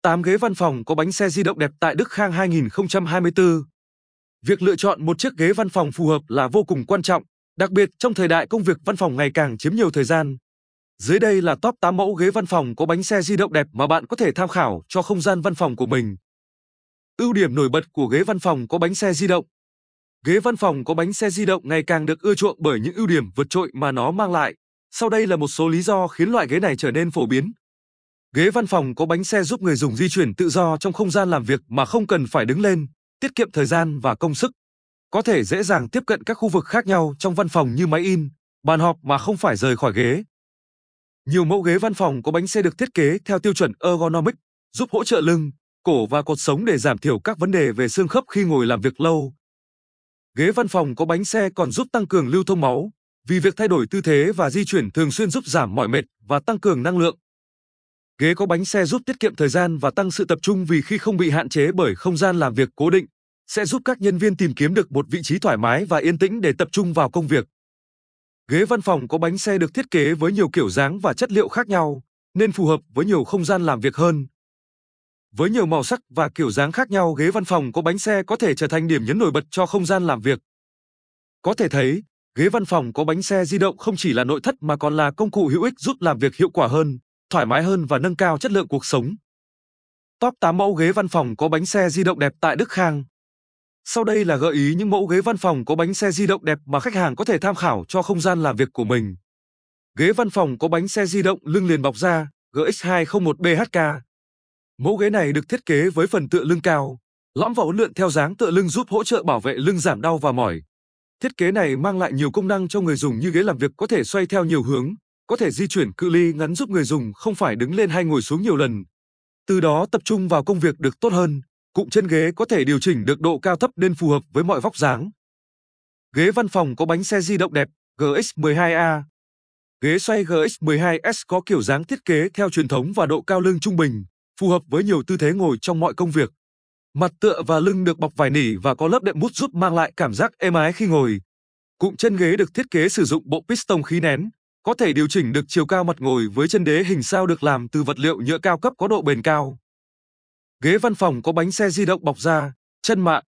8 ghế văn phòng có bánh xe di động đẹp tại Đức Khang 2024. Việc lựa chọn một chiếc ghế văn phòng phù hợp là vô cùng quan trọng, đặc biệt trong thời đại công việc văn phòng ngày càng chiếm nhiều thời gian. Dưới đây là top 8 mẫu ghế văn phòng có bánh xe di động đẹp mà bạn có thể tham khảo cho không gian văn phòng của mình. Ưu điểm nổi bật của ghế văn phòng có bánh xe di động. Ghế văn phòng có bánh xe di động ngày càng được ưa chuộng bởi những ưu điểm vượt trội mà nó mang lại. Sau đây là một số lý do khiến loại ghế này trở nên phổ biến. Ghế văn phòng có bánh xe giúp người dùng di chuyển tự do trong không gian làm việc mà không cần phải đứng lên, tiết kiệm thời gian và công sức. Có thể dễ dàng tiếp cận các khu vực khác nhau trong văn phòng như máy in, bàn họp mà không phải rời khỏi ghế. Nhiều mẫu ghế văn phòng có bánh xe được thiết kế theo tiêu chuẩn ergonomic, giúp hỗ trợ lưng, cổ và cột sống để giảm thiểu các vấn đề về xương khớp khi ngồi làm việc lâu. Ghế văn phòng có bánh xe còn giúp tăng cường lưu thông máu, vì việc thay đổi tư thế và di chuyển thường xuyên giúp giảm mỏi mệt và tăng cường năng lượng. Ghế có bánh xe giúp tiết kiệm thời gian và tăng sự tập trung vì khi không bị hạn chế bởi không gian làm việc cố định, sẽ giúp các nhân viên tìm kiếm được một vị trí thoải mái và yên tĩnh để tập trung vào công việc. Ghế văn phòng có bánh xe được thiết kế với nhiều kiểu dáng và chất liệu khác nhau, nên phù hợp với nhiều không gian làm việc hơn. Với nhiều màu sắc và kiểu dáng khác nhau, ghế văn phòng có bánh xe có thể trở thành điểm nhấn nổi bật cho không gian làm việc. Có thể thấy, ghế văn phòng có bánh xe di động không chỉ là nội thất mà còn là công cụ hữu ích giúp làm việc hiệu quả hơn, thoải mái hơn và nâng cao chất lượng cuộc sống. Top 8 mẫu ghế văn phòng có bánh xe di động đẹp tại Đức Khang. Sau đây là gợi ý những mẫu ghế văn phòng có bánh xe di động đẹp mà khách hàng có thể tham khảo cho không gian làm việc của mình. Ghế văn phòng có bánh xe di động lưng liền bọc da, GX201BHK. Mẫu ghế này được thiết kế với phần tựa lưng cao, lõm và uốn lượn theo dáng tựa lưng giúp hỗ trợ bảo vệ lưng giảm đau và mỏi. Thiết kế này mang lại nhiều công năng cho người dùng như ghế làm việc có thể xoay theo nhiều hướng, có thể di chuyển cự ly ngắn giúp người dùng không phải đứng lên hay ngồi xuống nhiều lần. Từ đó tập trung vào công việc được tốt hơn. Cụm chân ghế có thể điều chỉnh được độ cao thấp nên phù hợp với mọi vóc dáng. Ghế văn phòng có bánh xe di động đẹp, GX12A. Ghế xoay GX12S có kiểu dáng thiết kế theo truyền thống và độ cao lưng trung bình, phù hợp với nhiều tư thế ngồi trong mọi công việc. Mặt tựa và lưng được bọc vải nỉ và có lớp đệm mút giúp mang lại cảm giác êm ái khi ngồi. Cụm chân ghế được thiết kế sử dụng bộ piston khí nén, có thể điều chỉnh được chiều cao mặt ngồi với chân đế hình sao được làm từ vật liệu nhựa cao cấp có độ bền cao. Ghế văn phòng có bánh xe di động bọc da, chân mạ,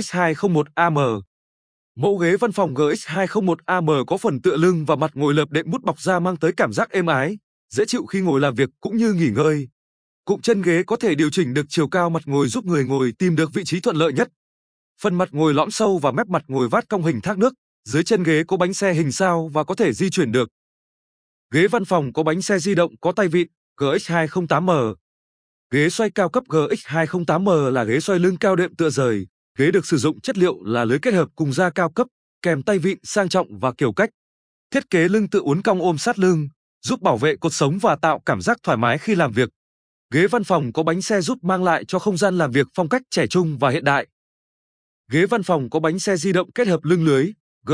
GX201AM. Mẫu ghế văn phòng GX201AM có phần tựa lưng và mặt ngồi lợp đệm mút bọc da mang tới cảm giác êm ái, dễ chịu khi ngồi làm việc cũng như nghỉ ngơi. Cụm chân ghế có thể điều chỉnh được chiều cao mặt ngồi giúp người ngồi tìm được vị trí thuận lợi nhất. Phần mặt ngồi lõm sâu và mép mặt ngồi vát cong hình thác nước, dưới chân ghế có bánh xe hình sao và có thể di chuyển được. Ghế văn phòng có bánh xe di động có tay vịn, GX208M. Ghế xoay cao cấp GX208M là ghế xoay lưng cao đệm tựa rời. Ghế được sử dụng chất liệu là lưới kết hợp cùng da cao cấp, kèm tay vịn sang trọng và kiểu cách. Thiết kế lưng tựa uốn cong ôm sát lưng, giúp bảo vệ cột sống và tạo cảm giác thoải mái khi làm việc. Ghế văn phòng có bánh xe giúp mang lại cho không gian làm việc phong cách trẻ trung và hiện đại. Ghế văn phòng có bánh xe di động kết hợp lưng lưới,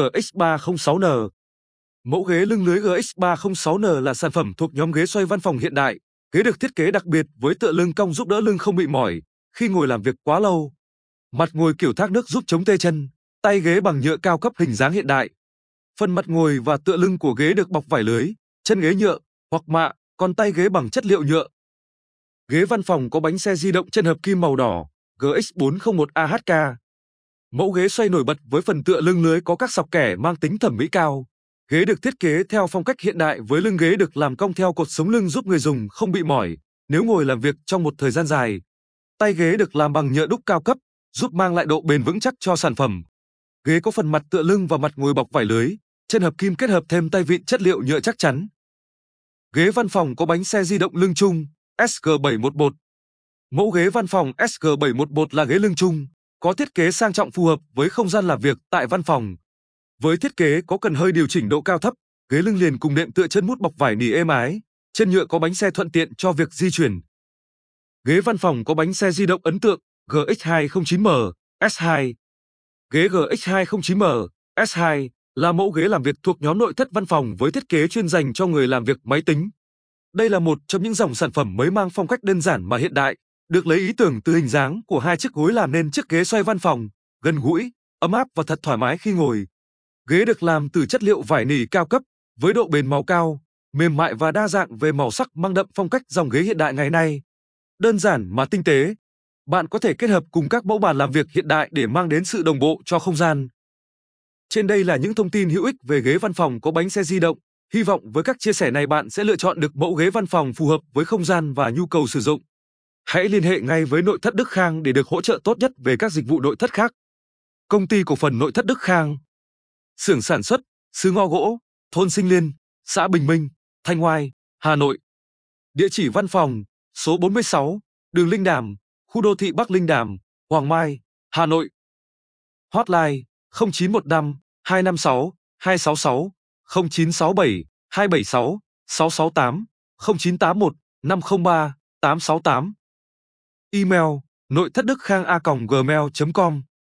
GX306N. Mẫu ghế lưng lưới GX306N là sản phẩm thuộc nhóm ghế xoay văn phòng hiện đại. Ghế được thiết kế đặc biệt với tựa lưng cong giúp đỡ lưng không bị mỏi khi ngồi làm việc quá lâu. Mặt ngồi kiểu thác nước giúp chống tê chân, tay ghế bằng nhựa cao cấp hình dáng hiện đại. Phần mặt ngồi và tựa lưng của ghế được bọc vải lưới, chân ghế nhựa hoặc mạ, còn tay ghế bằng chất liệu nhựa. Ghế văn phòng có bánh xe di động chân hợp kim màu đỏ, GX401AHK. Mẫu ghế xoay nổi bật với phần tựa lưng lưới có các sọc kẻ mang tính thẩm mỹ cao. Ghế được thiết kế theo phong cách hiện đại với lưng ghế được làm cong theo cột sống lưng giúp người dùng không bị mỏi nếu ngồi làm việc trong một thời gian dài. Tay ghế được làm bằng nhựa đúc cao cấp, giúp mang lại độ bền vững chắc cho sản phẩm. Ghế có phần mặt tựa lưng và mặt ngồi bọc vải lưới, chân hợp kim kết hợp thêm tay vịn chất liệu nhựa chắc chắn. Ghế văn phòng có bánh xe di động lưng chung, SG711. Mẫu ghế văn phòng SG711 là ghế lưng chung, có thiết kế sang trọng phù hợp với không gian làm việc tại văn phòng. Với thiết kế có cần hơi điều chỉnh độ cao thấp, ghế lưng liền cùng đệm tựa chân mút bọc vải nỉ êm ái, chân nhựa có bánh xe thuận tiện cho việc di chuyển. Ghế văn phòng có bánh xe di động ấn tượng, GX209M, S2. Ghế GX209M, S2 là mẫu ghế làm việc thuộc nhóm nội thất văn phòng với thiết kế chuyên dành cho người làm việc máy tính. Đây là một trong những dòng sản phẩm mới mang phong cách đơn giản mà hiện đại, được lấy ý tưởng từ hình dáng của hai chiếc gối làm nên chiếc ghế xoay văn phòng, gần gũi, ấm áp và thật thoải mái khi ngồi. Ghế được làm từ chất liệu vải nỉ cao cấp, với độ bền màu cao, mềm mại và đa dạng về màu sắc mang đậm phong cách dòng ghế hiện đại ngày nay. đơn giản mà tinh tế. Bạn có thể kết hợp cùng các mẫu bàn làm việc hiện đại để mang đến sự đồng bộ cho không gian. Trên đây là những thông tin hữu ích về ghế văn phòng có bánh xe di động. Hy vọng với các chia sẻ này bạn sẽ lựa chọn được mẫu ghế văn phòng phù hợp với không gian và nhu cầu sử dụng. Hãy liên hệ ngay với Nội thất Đức Khang để được hỗ trợ tốt nhất về các dịch vụ nội thất khác. Công ty cổ phần Nội thất Đức Khang. Xưởng sản xuất, xứ ngò gỗ, thôn Sinh Liên, xã Bình Minh, Thanh Oai, Hà Nội. Địa chỉ văn phòng, số 46, đường Linh Đàm, khu đô thị Bắc Linh Đàm, Hoàng Mai, Hà Nội. Hotline 0915 256 266, 0967 276 668, 0981 503 868. Email: nội thất đức khang a.gmail.com